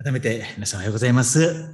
改めて皆さんおはようございます。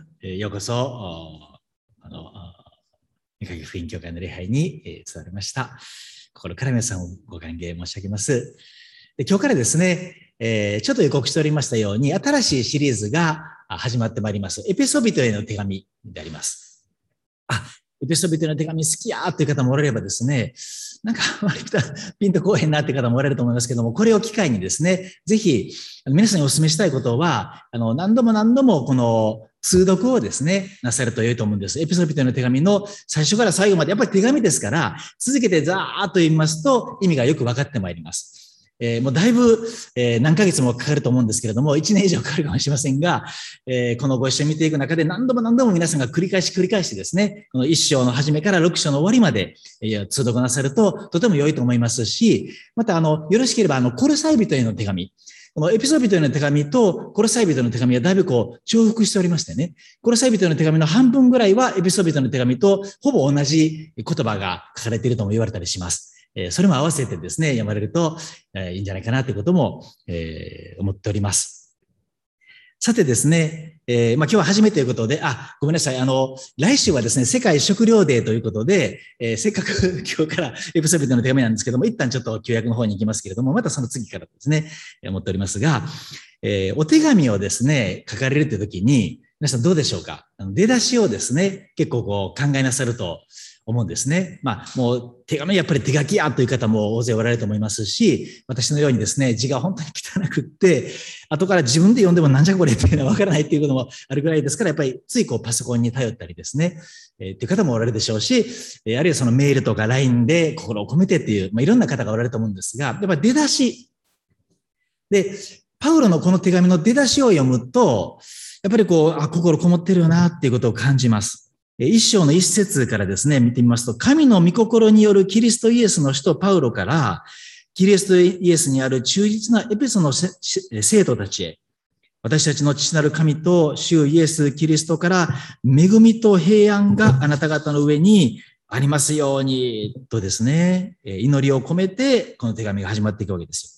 ようこそ、三影福音教会の礼拝に伝わりました。心から皆さんをご歓迎申し上げます。で今日からですね、ちょっと予告しておりましたように、新しいシリーズが始まってまいります。エペソビトへの手紙であります。エペソビトへの手紙好きやーという方もおられればですね、なんかあまりピンとこうへんなっていう方もおられると思いますけども、これを機会にですね、ぜひ皆さんにお勧めしたいことは、何度もこの通読をですね、なさると良いと思うんです。エペソビトへの手紙の最初から最後まで、やっぱり手紙ですから、続けてザーッと言いますと意味がよく分かってまいります。もうだいぶ、何ヶ月もかかると思うんですけれども、1年以上かかるかもしれませんが、このご一緒に見ていく中で何度も皆さんが繰り返しですね、この1章の初めから6章の終わりまで、通読なさるととても良いと思いますし、またよろしければコロサイ人への手紙、このエピソビトへの手紙とコロサイ人の手紙はだいぶ重複しておりましてね、コロサイ人の手紙の半分ぐらいはエピソビトの手紙とほぼ同じ言葉が書かれているとも言われたりします。それも合わせてですね、読まれるといいんじゃないかなということも思っております。さてですね、今日は初めてということで、ごめんなさい。来週はですね、世界食糧デーということで、せっかく今日からエピソビトの手紙なんですけども、一旦ちょっと旧約の方に行きますけれども、またその次からですね、思っておりますが、お手紙をですね、書かれるという時に、皆さんどうでしょうか？出だしをですね、結構考えなさると思うんですね。もう手紙やっぱり手書きやという方も大勢おられると思いますし、私のようにですね、字が本当に汚くって、後から自分で読んでもなんじゃこれっていうのはわからないっていうこともあるぐらいですから、やっぱりついパソコンに頼ったりですね、っていう方もおられるでしょうし、あるいはそのメールとか LINE で心を込めてっていう、いろんな方がおられると思うんですが、やっぱり出だしで、パウロのこの手紙の出だしを読むと、やっぱり心こもってるよなっていうことを感じます。一章の一節からですね、見てみますと、神の御心によるキリストイエスの使徒パウロから、キリストイエスにある忠実なエペソの生徒たちへ、私たちの父なる神と主イエス・キリストから恵みと平安があなた方の上にありますようにとですね、祈りを込めてこの手紙が始まっていくわけですよ。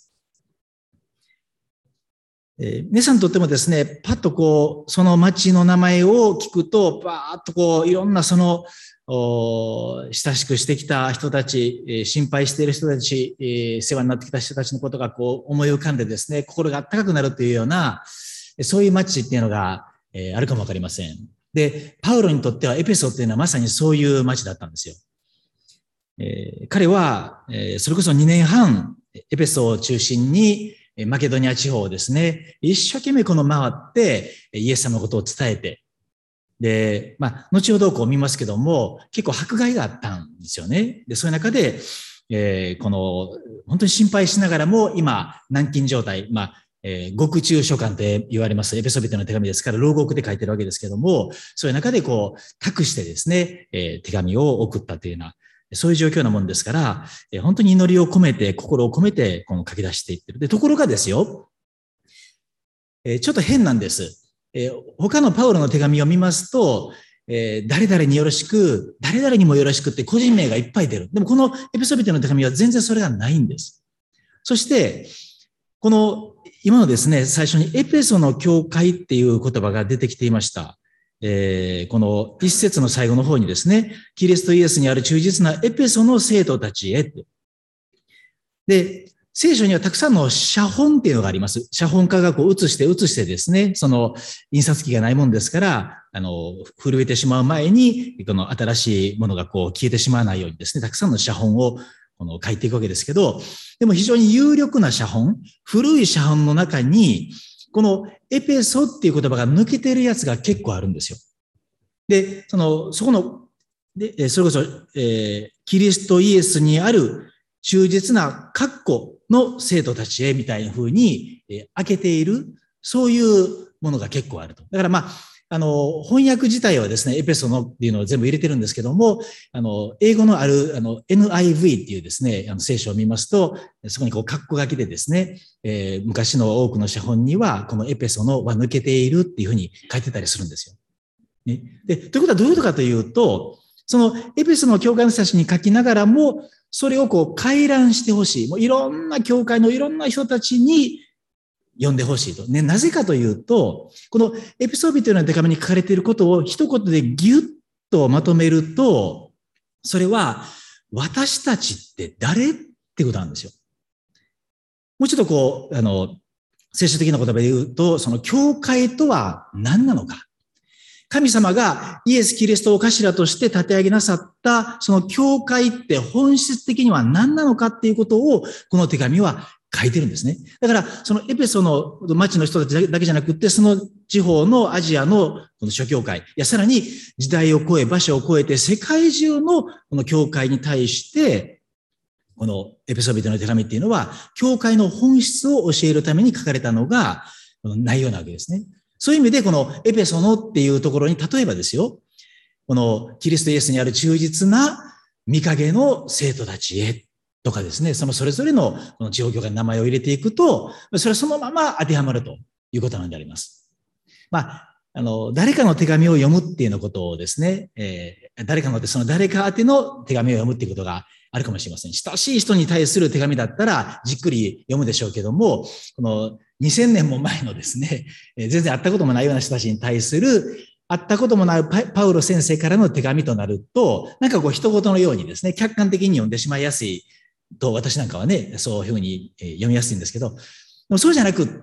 皆さんにとってもですね、パッとその町の名前を聞くと、バーッといろんな親しくしてきた人たち、心配している人たち、世話になってきた人たちのことが思い浮かんでですね、心が温かくなるというような、そういう町っていうのが、あるかもわかりません。で、パウロにとってはエペソっていうのはまさにそういう町だったんですよ。彼は、それこそ2年半、エペソを中心に、マケドニア地方をですね、一生懸命回って、イエス様のことを伝えて、で、後ほど見ますけども、結構迫害があったんですよね。で、そういう中で、本当に心配しながらも、今、軟禁状態、獄中書簡って言われます、エペソビトの手紙ですから、牢獄で書いてるわけですけども、そういう中で託してですね、手紙を送ったというような、そういう状況なもんですから、本当に祈りを込めて、心を込めて、書き出していってる。で、ところがですよ、ちょっと変なんです。他のパウロの手紙を見ますと、誰々によろしく、誰々にもよろしくって個人名がいっぱい出る。でもこのエペソビトの手紙は全然それがないんです。そして、今のですね、最初にエペソの教会っていう言葉が出てきていました。この一節の最後の方にですね、キリストイエスにある忠実なエペソの生徒たちへって。で、聖書にはたくさんの写本っていうのがあります。写本家が写してですね、その印刷機がないもんですから、震えてしまう前に、この新しいものが消えてしまわないようにですね、たくさんの写本を書いていくわけですけど、でも非常に有力な写本、古い写本の中に、このエペソっていう言葉が抜けてるやつが結構あるんですよ。で、そこの、で、それこそ、キリストイエスにある忠実な括弧の生徒たちへみたいな風に、開けている、そういうものが結構あると。だから翻訳自体はですね、エペソのっていうのを全部入れてるんですけども、英語のある、NIV っていうですね、聖書を見ますと、そこに括弧書きでですね、昔の多くの写本には、このエペソのは抜けているっていうふうに書いてたりするんですよ。ね、で、ということはどういうことかというと、そのエペソの教会の人たちに書きながらも、それを回覧してほしい。もういろんな教会のいろんな人たちに、 読んでほしいと。ね、なぜかというと、このエピソビトへの手紙に書かれていることを一言でギュッとまとめると、それは、私たちって誰ってことなんですよ。もうちょっと聖書的な言葉で言うと、その教会とは何なのか。神様がイエス・キリストを頭として立て上げなさった、その教会って本質的には何なのかっていうことを、この手紙は書いてるんですね。だから、そのエペソの町の人たちだけじゃなくって、その地方のアジアのこの諸教会、さらに時代を超え、場所を超えて、世界中のこの教会に対して、このエペソビトの手紙っていうのは、教会の本質を教えるために書かれたのが、この内容なわけですね。そういう意味で、このエペソのっていうところに、例えばですよ、このキリストイエスにある忠実な御影の生徒たちへとかですね、そのそれぞれのこの地方教会の名前を入れていくと、それはそのまま当てはまるということなんであります。誰かの手紙を読むっていうのことをですね、その誰か宛ての手紙を読むっていうことがあるかもしれません。親しい人に対する手紙だったらじっくり読むでしょうけども、この2000年も前のですね、全然会ったこともないような人たちに対する、会ったこともないパウロ先生からの手紙となると、なんか人事のようにですね、客観的に読んでしまいやすいと、私なんかはね、そういうふうに読みやすいんですけど、でもそうじゃなくって、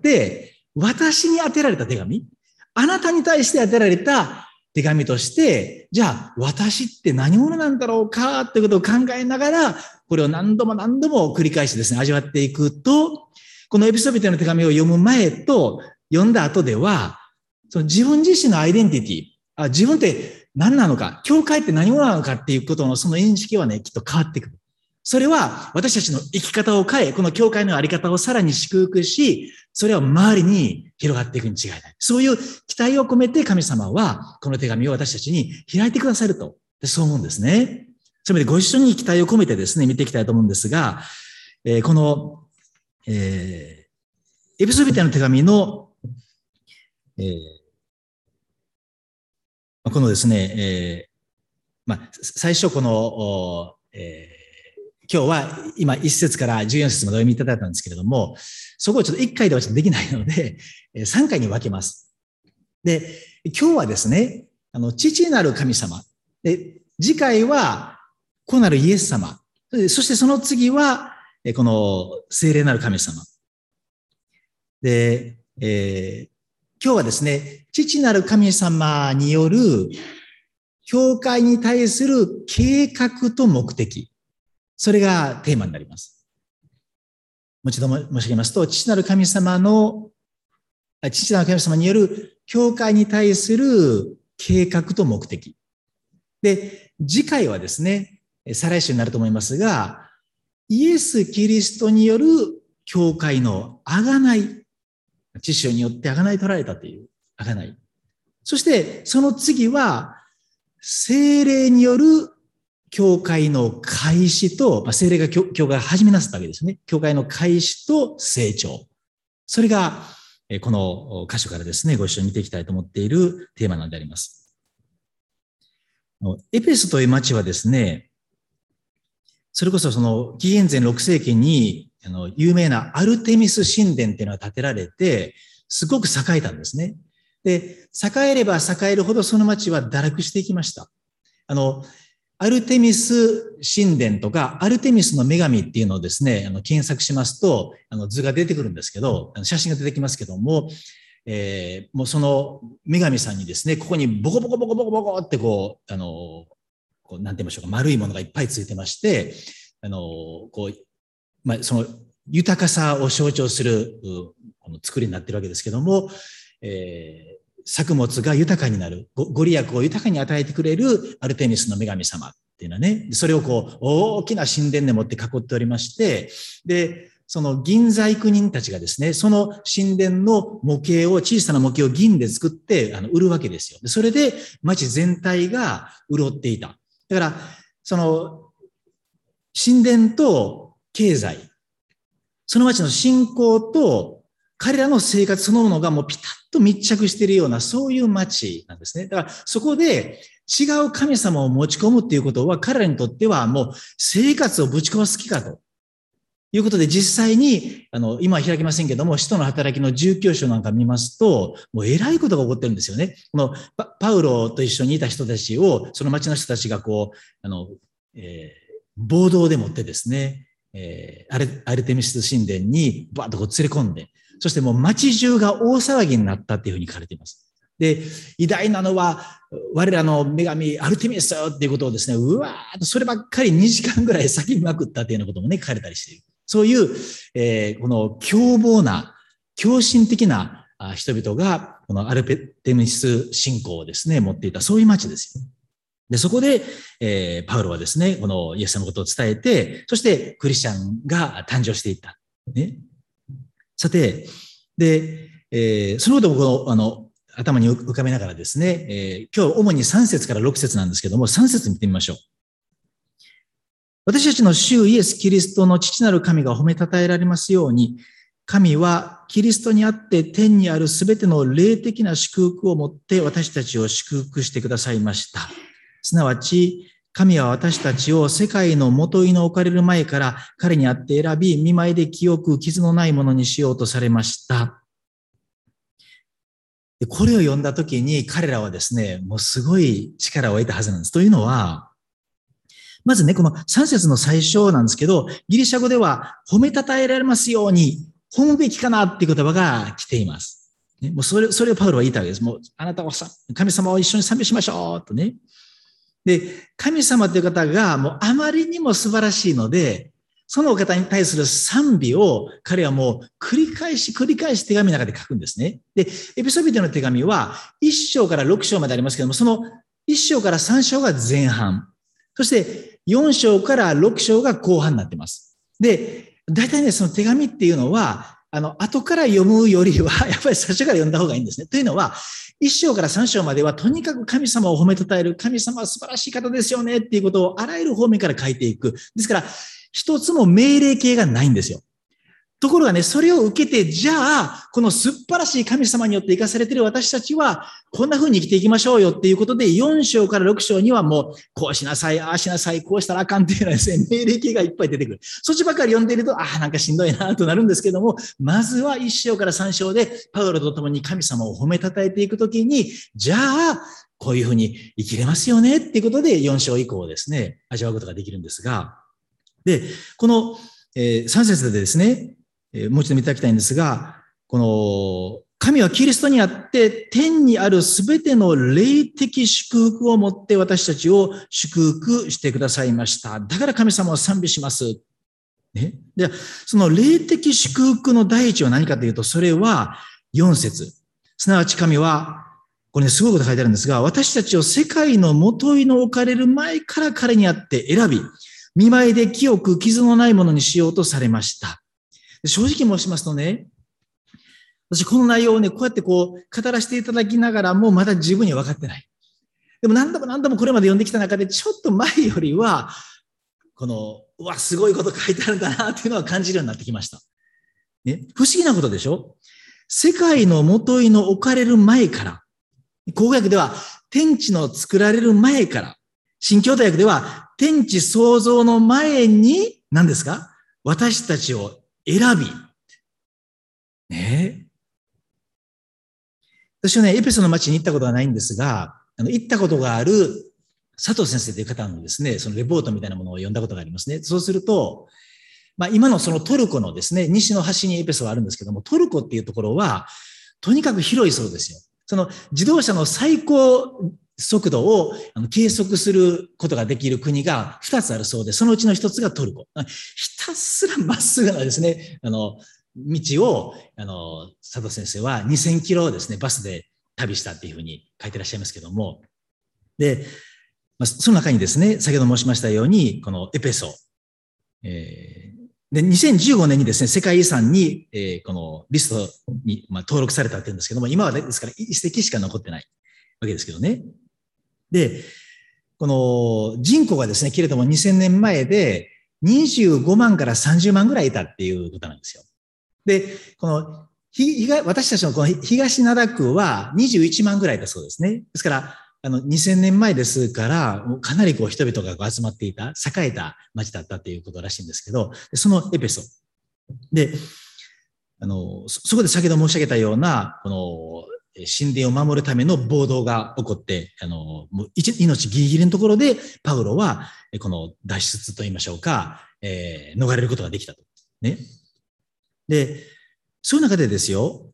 私に宛てられた手紙、あなたに対して宛てられた手紙として、じゃあ私って何者なんだろうかってことを考えながら、これを何度も何度も繰り返してですね、味わっていくと、このエピソビトの手紙を読む前と読んだ後では、その自分自身のアイデンティティ、自分って何なのか、教会って何者なのかっていうことのその認識はね、きっと変わってくる。それは私たちの生き方を変え、この教会のあり方をさらに祝福し、それは周りに広がっていくに違いない。そういう期待を込めて神様はこの手紙を私たちに開いてくださると、そう思うんですね。それでご一緒に期待を込めてですね、見ていきたいと思うんですが、この、エペソビテの手紙の、このですね、最初この、今日は今1節から14節までお読みいただいたんですけれども、そこをちょっと1回ではちょっとできないので、3回に分けます。で、今日はですね、父なる神様。で、次回は子なるイエス様。そしてその次は、この聖霊なる神様。で、今日はですね、父なる神様による教会に対する計画と目的。それがテーマになります。もう一度申し上げますと、父なる神様による教会に対する計画と目的。で、次回はですね、再来週になると思いますが、イエス・キリストによる教会の贖い、知識によって贖い取られたという贖い。そして、その次は、聖霊による教会の開始と、聖霊が教会を始めなさったわけですね。教会の開始と成長。それが、この箇所からですね、ご一緒に見ていきたいと思っているテーマなんであります。エペソという町はですね、それこそその紀元前6世紀に有名なアルテミス神殿っていうのが建てられて、すごく栄えたんですね。で、栄えれば栄えるほどその町は堕落していきました。アルテミス神殿とか、アルテミスの女神っていうのをですね、検索しますと、図が出てくるんですけど、写真が出てきますけども、もうその女神さんにですね、ここにボコボコボコボコボコってなんて言いましょうか、丸いものがいっぱいついてまして、その豊かさを象徴する、この作りになっているわけですけども、作物が豊かになる、ご利益を豊かに与えてくれるアルテミスの女神様っていうのはね、それを大きな神殿でもって囲っておりまして、で、その銀細工人たちがですね、その神殿の模型を、小さな模型を銀で作って売るわけですよ。それで町全体が潤っていた。だから、その神殿と経済、その町の信仰と彼らの生活そのものがもうピタッと密着しているような、そういう町なんですね。だからそこで違う神様を持ち込むっていうことは、彼らにとってはもう生活をぶち壊す気かと。 いうことで、実際に、今は開きませんけども、使徒の働きの19章なんか見ますと、もう偉いことが起こってるんですよね。このパウロと一緒にいた人たちを、その町の人たちが暴動でもってですね、アルテミス神殿にバーッと連れ込んで、そしてもう町中が大騒ぎになったっていうふうに書かれています。で、偉大なのは、我らの女神アルテミスっていうことをですね、うわーっとそればっかり2時間ぐらい叫びまくったっていうようなこともね、書かれたりしている。そういう、この凶暴な、狂信的な人々が、このアルテミス信仰をですね、持っていた、そういう町ですよ。で、そこで、パウロはですね、このイエス様のことを伝えて、そしてクリスチャンが誕生していった。ね。さて、で、そのことをこの、頭に浮かべながらですね、今日主に3節から6節なんですけども、3節見てみましょう。私たちの主イエス・キリストの父なる神が褒めたたえられますように、神はキリストにあって天にあるすべての霊的な祝福をもって私たちを祝福してくださいました。すなわち、神は私たちを世界の元いの置かれる前から彼にあって選び、見舞いで清く傷のないものにしようとされました。これを読んだときに彼らはですね、もうすごい力を得たはずなんです。というのは、まずね、この3節の最初なんですけど、ギリシャ語では褒めたたえられますように、褒むべきかなっていう言葉が来ています。ね、もうそれをパウロは言ったわけです。もう、あなたは神様を一緒に賛美しましょうとね。で、神様という方がもうあまりにも素晴らしいので、そのお方に対する賛美を彼はもう繰り返し手紙の中で書くんですね。で、エピソビテの手紙は1章から6章までありますけども、その1章から3章が前半。そして4章から6章が後半になっています。で、大体ね、その手紙っていうのは、後から読むよりは、やっぱり最初から読んだ方がいいんですね。というのは、1章から3章までは、とにかく神様を褒めたたえる、神様は素晴らしい方ですよねっていうことをあらゆる方面から書いていく。ですから、一つも命令形がないんですよ。ところがね、それを受けて、じゃあ、この素晴らしい神様によって生かされている私たちは、こんな風に生きていきましょうよっていうことで、4章から6章にはもう、こうしなさい、ああしなさい、こうしたらあかんっていうのはですね、命令形がいっぱい出てくる。そっちばっかり読んでいると、なんかしんどいなとなるんですけども、まずは1章から3章で、パウロと共に神様を褒めたたえていくときに、じゃあ、こういう風に生きれますよねっていうことで、4章以降ですね、味わうことができるんですが、で、この、3節でですね、もう一度見ていただきたいんですが、この、神はキリストにあって天にあるすべての霊的祝福をもって私たちを祝福してくださいました。だから神様を賛美します。ね。で、その霊的祝福の第一は何かというと、それは4節。すなわち神は、これね、すごいこと書いてあるんですが、私たちを世界の元いの置かれる前から彼にあって選び、見舞いで清く傷のないものにしようとされました。正直申しますとね、私この内容をね、こうやって語らせていただきながらもまだ十分には分かってない。でも何度もこれまで読んできた中でちょっと前よりは、すごいこと書いてあるんだなっていうのは感じるようになってきました。ね、不思議なことでしょ？世界の元いの置かれる前から、口語訳では天地の作られる前から、新教徒訳では天地創造の前に、何ですか？私たちを選び。ねえ。私はね、エペソの町に行ったことはないんですが、行ったことがある佐藤先生という方のですね、そのレポートみたいなものを読んだことがありますね。そうすると、今のそのトルコのですね、西の端にエペソはあるんですけども、トルコっていうところは、とにかく広いそうですよ。その自動車の最高速度を計測することができる国が2つあるそうで、そのうちの1つがトルコ。ひたすらまっすぐなですね、道を、佐藤先生は2000キロをですね、バスで旅したっていうふうに書いてらっしゃいますけども。で、その中にですね、先ほど申しましたように、このエペソ。で、2015年にですね、世界遺産に、このリストに、登録されたって言うんですけども、今はですから一隻しか残ってないわけですけどね。で、この人口がですね、けれども2000年前で25万から30万ぐらいいたっていうことなんですよ。で、この私たちのこの東灘区は21万ぐらいだそうですね。ですから、2000年前ですから、かなり人々が集まっていた、栄えた町だったっていうことらしいんですけど、そのエペソ。 で、そこで先ほど申し上げたような、この、神殿を守るための暴動が起こって、もう命ギリギリのところで、パウロは、この脱出と言いましょうか、逃れることができたと。ね。で、そういう中でですよ、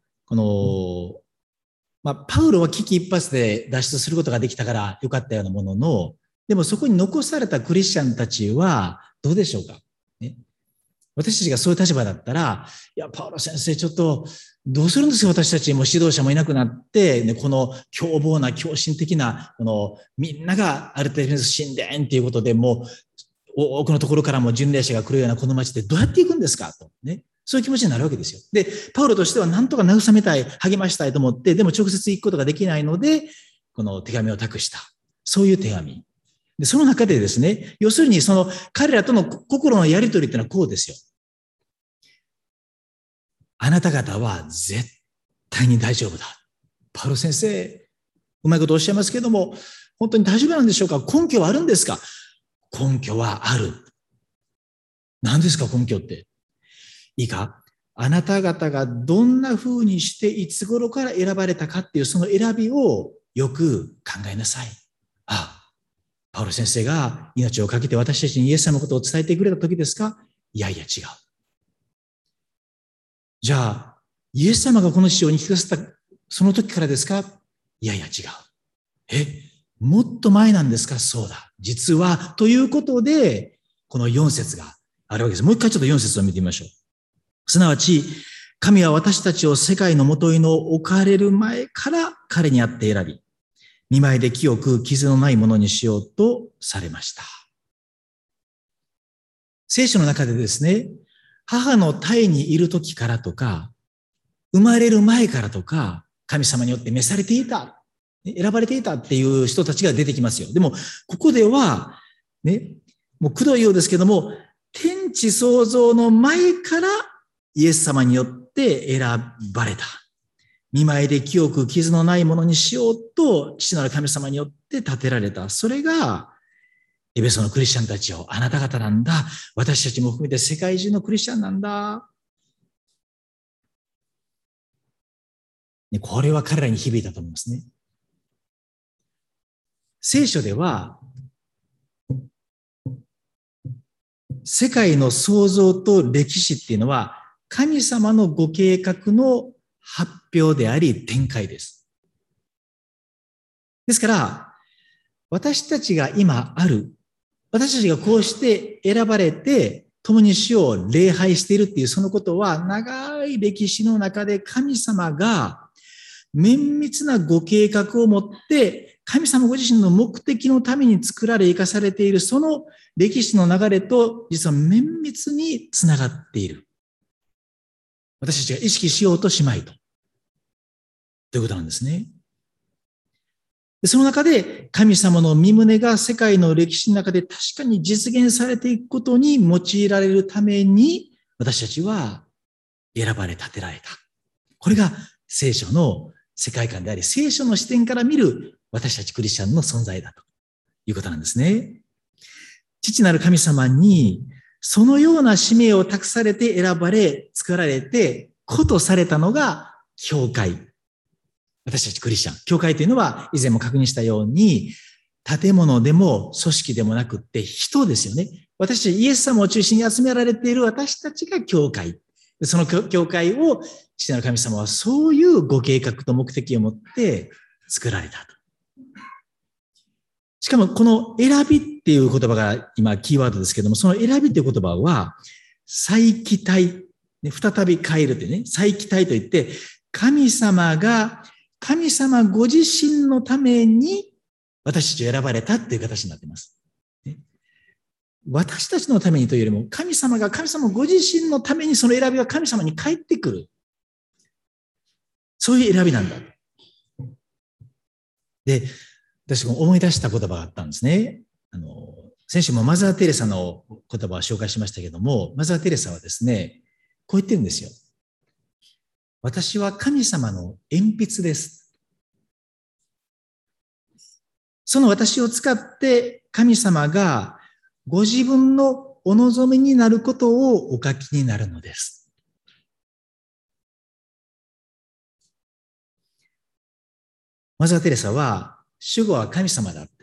パウロは危機一髪で脱出することができたからよかったようなものの、でもそこに残されたクリスチャンたちはどうでしょうか、ね。私たちがそういう立場だったら、いや、パウロ先生、ちょっと、どうするんですか、私たちも指導者もいなくなって、ね、この凶暴な、狂信的な、みんながアルテミス神殿っていうことで、もう、多くのところからも巡礼者が来るようなこの街でどうやって行くんですかと、ね。そういう気持ちになるわけですよ。で、パウロとしては何とか慰めたい、励ましたいと思って、でも直接行くことができないので、この手紙を託した。そういう手紙。で、その中でですね、要するにその彼らとの心のやりとりっていうのはこうですよ。あなた方は絶対に大丈夫だ。パウロ先生、うまいことおっしゃいますけども、本当に大丈夫なんでしょうか？根拠はあるんですか？根拠はある。何ですか、根拠って。いいか？あなた方がどんな風にしていつ頃から選ばれたかっていうその選びをよく考えなさい。パウロ先生が命を懸けて私たちにイエス様のことを伝えてくれた時ですか？いやいや違う。じゃあ、イエス様がこの地上に来かせたその時からですか？いやいや違う。もっと前なんですか？そうだ。実は、ということで、この4節があるわけです。もう一回ちょっと4節を見てみましょう。すなわち、神は私たちを世界のもといの置かれる前から彼にあって選び、見舞いで清く傷のないものにしようとされました。聖書の中でですね、母の胎にいる時からとか、生まれる前からとか、神様によって召されていた、選ばれていたっていう人たちが出てきますよ。でも、ここでは、ね、もうくどいようですけども、天地創造の前からイエス様によって選ばれた。見舞いで清く傷のないものにしようと、父なる神様によって建てられた。それが、エベソのクリスチャンたちを、あなた方なんだ。私たちも含めて世界中のクリスチャンなんだ。これは彼らに響いたと思いますね。聖書では、世界の創造と歴史っていうのは、神様のご計画の発表であり、展開です。ですから、私たちが今ある、私たちがこうして選ばれて、共に主を礼拝しているっていうそのことは、長い歴史の中で神様が綿密なご計画を持って、神様ご自身の目的のために作られ生かされているその歴史の流れと実は綿密につながっている。私たちが意識しようとしまいということなんですね。その中で神様の御胸が世界の歴史の中で確かに実現されていくことに用いられるために私たちは選ばれ立てられた。これが聖書の世界観であり、聖書の視点から見る私たちクリスチャンの存在だということなんですね。父なる神様にそのような使命を託されて選ばれ、作られて、子とされたのが教会。私たちクリスチャン。教会というのは以前も確認したように、建物でも組織でもなくって人ですよね。私たちイエス様を中心に集められている私たちが教会。その教会を父なる神様はそういうご計画と目的を持って作られたと。しかもこの選びっていう言葉が今キーワードですけども、その選びっていう言葉は再起体、再び変えるってね、再起体といって神様ご自身のために私たちを選ばれたっていう形になっています。私たちのためにというよりも神様ご自身のためにその選びは神様に返ってくる。そういう選びなんだ。で、私も思い出した言葉があったんですね。先週もマザー・テレサの言葉を紹介しましたけども、マザー・テレサはですね、こう言ってるんですよ。私は神様の鉛筆です。その私を使って神様がご自分のお望みになることをお書きになるのです。 マザー・テレサは、主語は神様だって。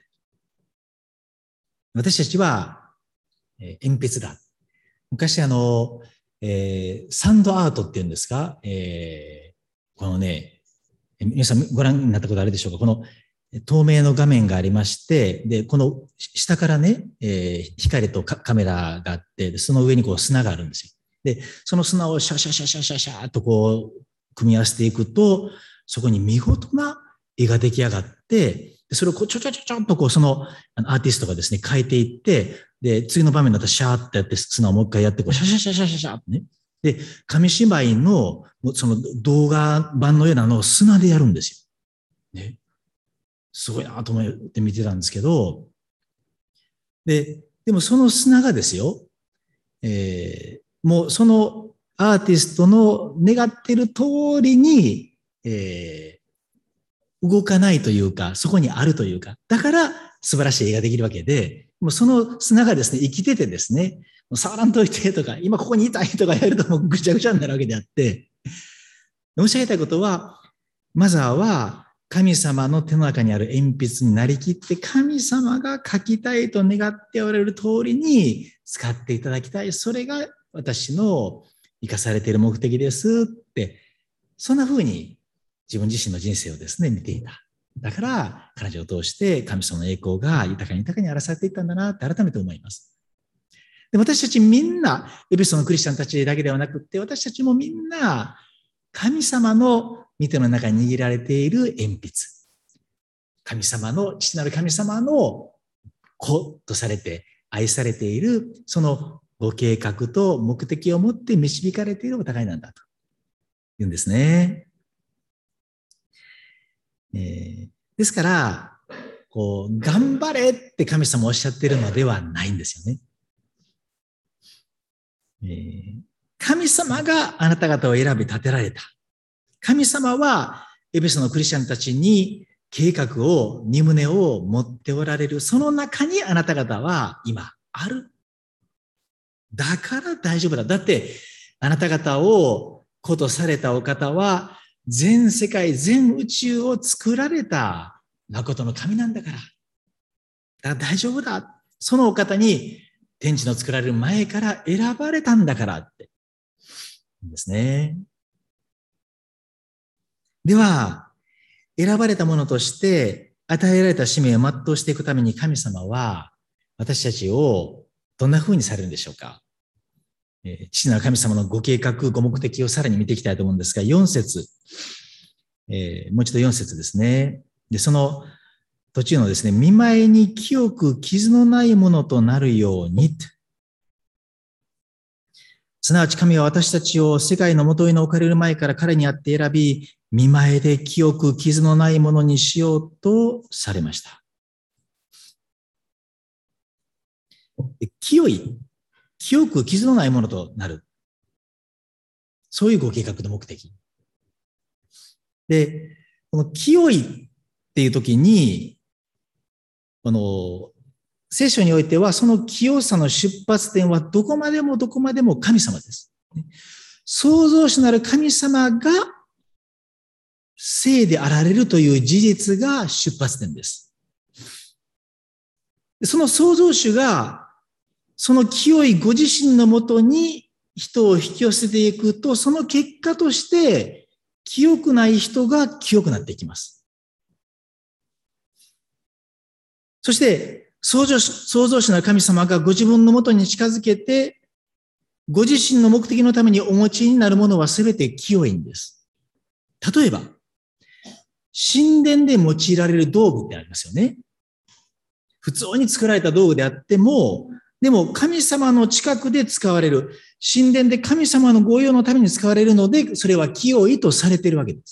私たちは、鉛筆だ。昔サンドアートっていうんですか、このね、皆さんご覧になったことあるでしょうか。この透明の画面がありまして、で、この下からね、光とカメラがあって、その上にこう砂があるんですよ。で、その砂をシャシャシャシャシャシャーっとこう、組み合わせていくと、そこに見事な絵が出来上がって、それをこうちょちょちょちょっとこう、そのアーティストがですね、変えていって、で、次の場面だったらシャーってやって、砂をもう一回やって、こう、シャシャシャシャシャシャってね。で、紙芝居の、その動画版のようなのを砂でやるんですよ。ね。すごいなと思って見てたんですけど、でもその砂がですよ、もうそのアーティストの願ってる通りに、動かないというか、そこにあるというか、だから素晴らしい絵ができるわけで、もうその砂がですね、生きててですね、触らんといてとか、今ここにいたいとかやるともうぐちゃぐちゃになるわけであって、申し上げたいことは、マザーは神様の手の中にある鉛筆になりきって、神様が書きたいと願っておられる通りに使っていただきたい。それが私の生かされている目的ですって、そんな風に自分自身の人生をですね、見ていた。だから、彼女を通して神様の栄光が豊かに豊かに荒らされていったんだなって改めて思います。で、私たちみんな、エペソのクリスチャンたちだけではなくって、私たちもみんな、神様の御手の中に握られている鉛筆。神様の、父なる神様の子とされて愛されている、そのご計画と目的を持って導かれているお互いなんだと言うんですね。ですから、こう、頑張れって神様おっしゃっているのではないんですよね。神様があなた方を選び立てられた。神様はエペソのクリスチャンたちに計画を、荷旨を持っておられる。その中にあなた方は今ある。だから大丈夫だ。だって、あなた方を子とされたお方は、全世界、全宇宙を作られた誠の神なんだから。だから大丈夫だ。そのお方に天地の作られる前から選ばれたんだからって。ですね。では、選ばれたものとして与えられた使命を全うしていくために神様は私たちをどんな風にされるんでしょうか。父なる神様のご計画、ご目的をさらに見ていきたいと思うんですが、4節、もう一度4節ですね。で、その途中のですね、見舞いに清く傷のないものとなるように、すなわち神は私たちを世界の元への置かれる前から彼にあって選び、見舞いで清く傷のないものにしようとされました。清く傷のないものとなる。そういうご計画の目的。で、この清いっていう時に、聖書においてはその清さの出発点はどこまでも神様です。創造主なる神様が聖であられるという事実が出発点です。その創造主がその清いご自身のもとに人を引き寄せていくと、その結果として清くない人が清くなっていきます。そして創造主なる神様がご自分のもとに近づけて、ご自身の目的のためにお持ちになるものはすべて清いんです。例えば、神殿で用いられる道具ってありますよね。普通に作られた道具であっても、でも神様の近くで使われる。神殿で神様の御用のために使われるので、それは清いとされているわけです。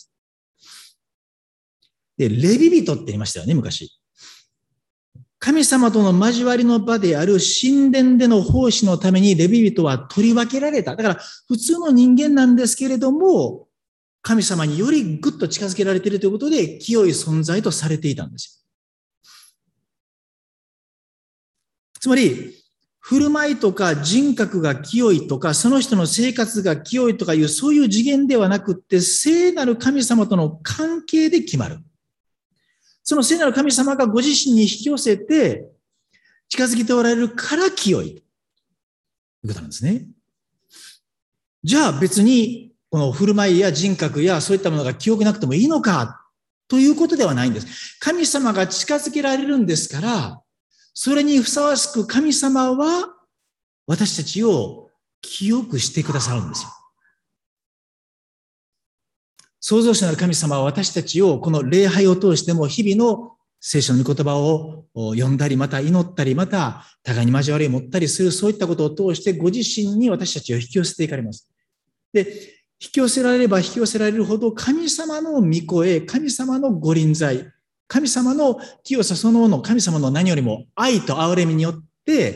で、レビ人って言いましたよね、昔。神様との交わりの場である神殿での奉仕のためにレビ人は取り分けられた。だから普通の人間なんですけれども、神様によりぐっと近づけられているということで、清い存在とされていたんですよ。つまり、振る舞いとか人格が清いとか、その人の生活が清いとかいう、そういう次元ではなくって、聖なる神様との関係で決まる。 その聖なる神様がご自身に引き寄せて近づけておられるから清いということなんですね。じゃあ別にこの振る舞いや人格やそういったものが清くなくてもいいのかということではないんです。神様が近づけられるんですから、それにふさわしく神様は私たちを清くしてくださるんですよ。創造主なる神様は私たちをこの礼拝を通しても日々の聖書の御言葉を読んだり、また祈ったり、また互いに交わりを持ったりする、そういったことを通してご自身に私たちを引き寄せていかれます。で、引き寄せられれば引き寄せられるほど神様の御声、神様のご臨在、神様の清さそのもの、神様の何よりも愛と憐れみによって、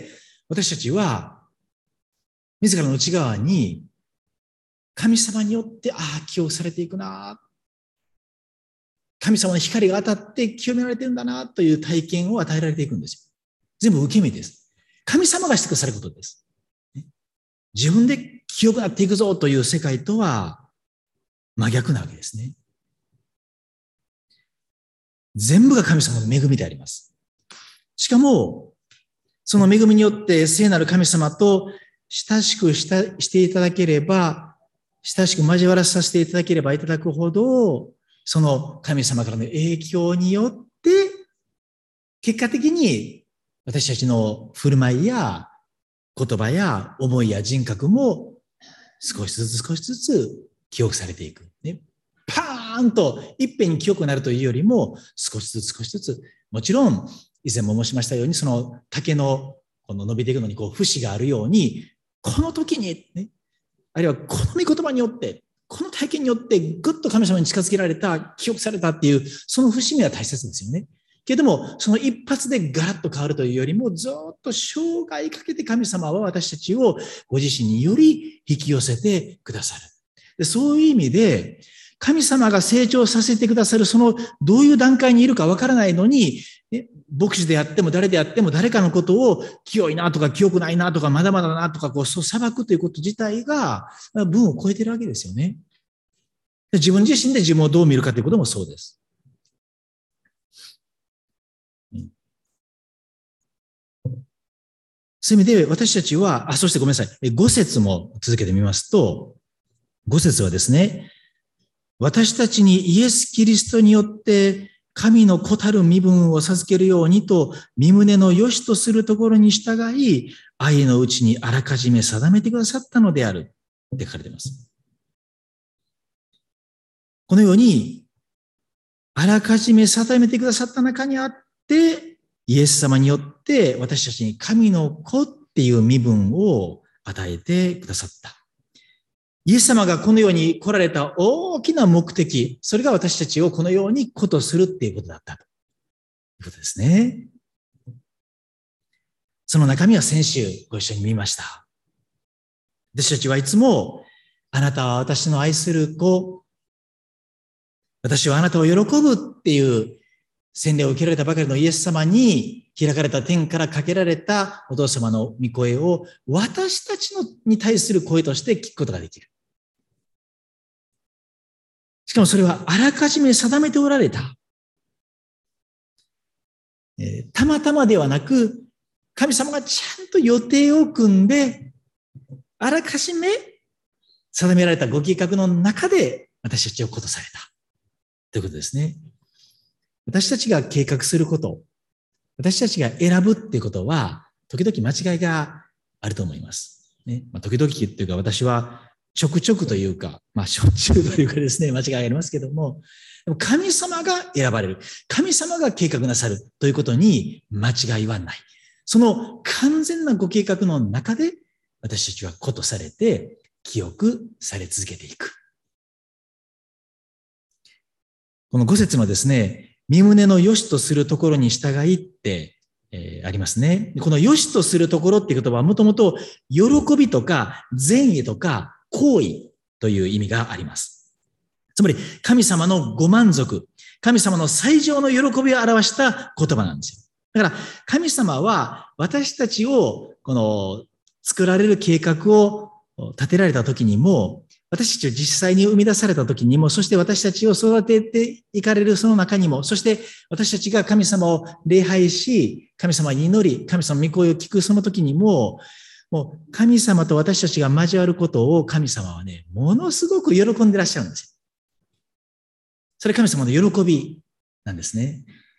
私たちは自らの内側に神様によって、清くされていくな。神様の光が当たって清められてるんだなという体験を与えられていくんですよ。全部受け身です。神様がしてくださることです。自分で清くなっていくぞという世界とは真逆なわけですね。全部が神様の恵みであります。しかも、その恵みによって聖なる神様と親しくしていただければ、親しく交わらさせていただければいただくほど、その神様からの影響によって、結果的に私たちの振る舞いや言葉や思いや人格も少しずつ記憶されていく。ね、パーンといっぺんに清くなるというよりも、少しずつ、もちろん以前も申しましたように、その竹のこの伸びていくのに節があるように、この時に、ね、あるいはこの御言葉によって、この体験によってぐっと神様に近づけられた、記憶されたっていう、その節目は大切ですよね。けれども、その一発でガラッと変わるというよりも、ずっと生涯かけて神様は私たちをご自身により引き寄せてくださる。で、そういう意味で、神様が成長させてくださる、そのどういう段階にいるかわからないのに、ね、牧師であっても誰であっても誰かのことを清いなとか清くないなとかまだまだなとかそう裁くということ自体が分を超えているわけですよね。自分自身で自分をどう見るかということもそうです。そういう意味で私たちは、そしてごめんなさい、5節も続けてみますと、5節はですね、私たちにイエス・キリストによって神の子たる身分を授けるようにと、身旨の良しとするところに従い、愛のうちにあらかじめ定めてくださったのであるって書かれています。このように、あらかじめ定めてくださった中にあって、イエス様によって私たちに神の子っていう身分を与えてくださった。イエス様がこのように来られた大きな目的、それが私たちをこのように子とするっていうことだったということですね。その中身は先週ご一緒に見ました。私たちはいつも、あなたは私の愛する子、私はあなたを喜ぶっていう洗礼を受けられたばかりのイエス様に開かれた天からかけられたお父様の御声を私たちに対する声として聞くことができる。しかもそれはあらかじめ定めておられた。たまたまではなく、神様がちゃんと予定を組んで、あらかじめ定められたご計画の中で私たちを子とされた。ということですね。私たちが計画すること、私たちが選ぶっていうことは、時々間違いがあると思います。ね、時々っていうか私はちょくちょくというか、しょっちゅうというかですね、間違いがありますけども、でも神様が選ばれる。神様が計画なさるということに間違いはない。その完全なご計画の中で私たちは子とされて記憶され続けていく。この5節のですね、身旨の良しとするところに従いって、ありますね。この良しとするところっていう言葉はもともと喜びとか善意とか行為という意味があります。つまり神様のご満足、神様の最上の喜びを表した言葉なんですよ。だから神様は私たちをこの作られる計画を立てられた時にも、 私たちを実際に生み出された時にも、そして私たちを育てていかれるその中にも、そして私たちが神様を礼拝し、神様に祈り、神様の御声を聞くその時にも、もう神様と私たちが交わることを神様はね、ものすごく喜んでらっしゃるんですよ。それ神様の喜びなんですね。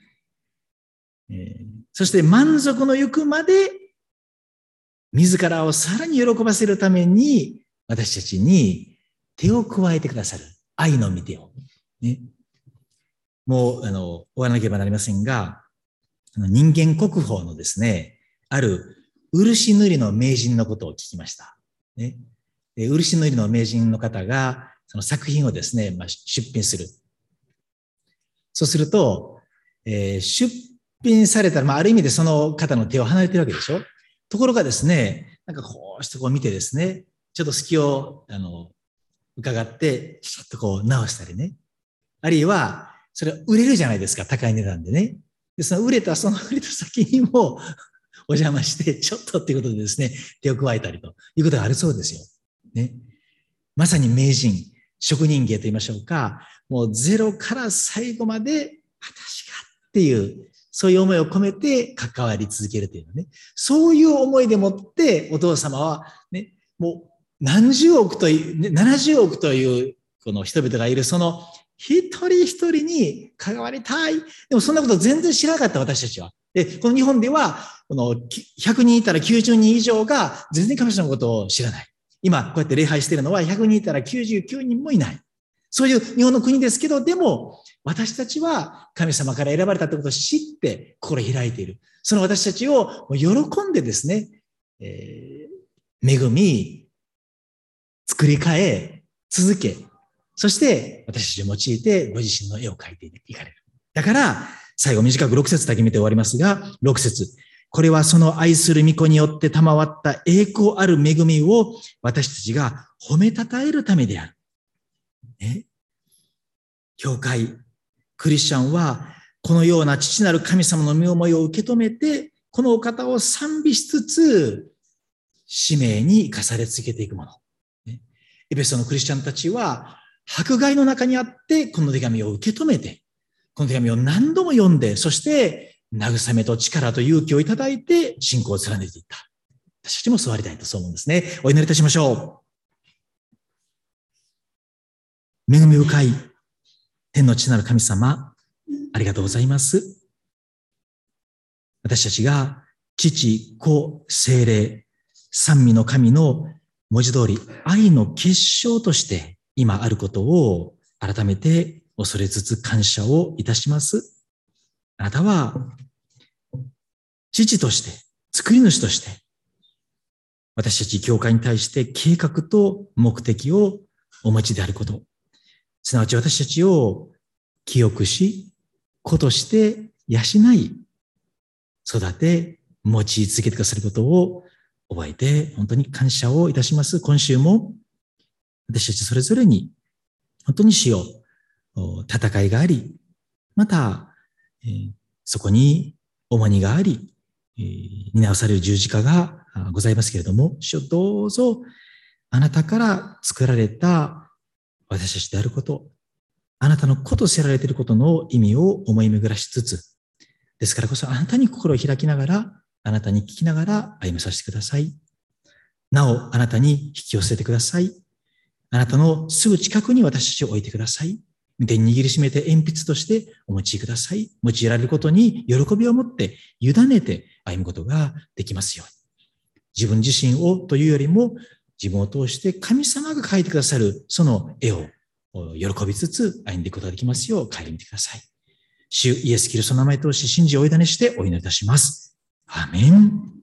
そして満足のゆくまで、自らをさらに喜ばせるために、私たちに手を加えてくださる。愛の御手を。ね、もう、終わらなければなりませんが、人間国宝のですね、ある漆塗りの名人のことを聞きました。ね、で漆塗りの名人の方が、その作品をですね、出品する。そうすると、出品されたら、ある意味でその方の手を離れてるわけでしょ。ところがですね、なんかこうしてこう見てですね、ちょっと隙を、伺って、ちょっとこう直したりね。あるいは、それ売れるじゃないですか、高い値段でね。で、その売れた先にもお邪魔して、ちょっとっていうことでですね、手を加えたりということがあるそうですよ。ね。まさに名人、職人芸と言いましょうか、もうゼロから最後まで、私がっていう、そういう思いを込めて関わり続けるというのね。そういう思いでもってお父様はね、もう何十億という、70億というこの人々がいるその一人一人に関わりたい。でもそんなこと全然知らなかった私たちは。で、この日本では、この100人いたら90人以上が全然神様のことを知らない。今こうやって礼拝しているのは100人いたら99人もいない。そういう日本の国ですけど、でも私たちは神様から選ばれたということを知って心開いている。その私たちを喜んでですね、恵み、作り変え、続け、そして私たちを用いてご自身の絵を描いていかれる。だから、最後短く6節だけ見て終わりますが、6節。これはその愛する御子によって賜った栄光ある恵みを私たちが褒めたたえるためである。ね、教会、クリスチャンはこのような父なる神様の御思いを受け止めて、このお方を賛美しつつ、使命に生かされ続けていくもの。ね、エペソのクリスチャンたちは、迫害の中にあって、この手紙を受け止めて、この手紙を何度も読んで、そして慰めと力と勇気をいただいて、信仰を貫いていった。私たちもそうありたいとそう思うんですね。お祈りいたしましょう。恵み深い天の父なる神様、ありがとうございます。私たちが父、子、聖霊、三位の神の文字通り愛の結晶として今あることを改めて恐れつつ感謝をいたします。あなたは父として、作り主として、私たち教会に対して計画と目的をお持ちであること、すなわち私たちを清くし、子として養い、育て、用い続けてくださることを覚えて、本当に感謝をいたします。今週も私たちそれぞれに本当に主よ、戦いがあり、また、そこに重荷があり、担わされる十字架がございますけれども、主よどうぞあなたから作られた私たちであること、あなたの子とせられていることの意味を思い巡らしつつ、ですからこそあなたに心を開きながら、あなたに聞きながら歩みさせてください。なお、あなたに引き寄せてください。あなたのすぐ近くに私たちを置いてください。手に握りしめて鉛筆としてお持ちください。用いられることに喜びを持って委ねて歩むことができますように。自分自身をというよりも自分を通して神様が描いてくださるその絵を喜びつつ歩んでいくことができますよう帰り見てください。主イエスキリストの名前を通して信じをお委ねしてお祈りいたします。アーメン。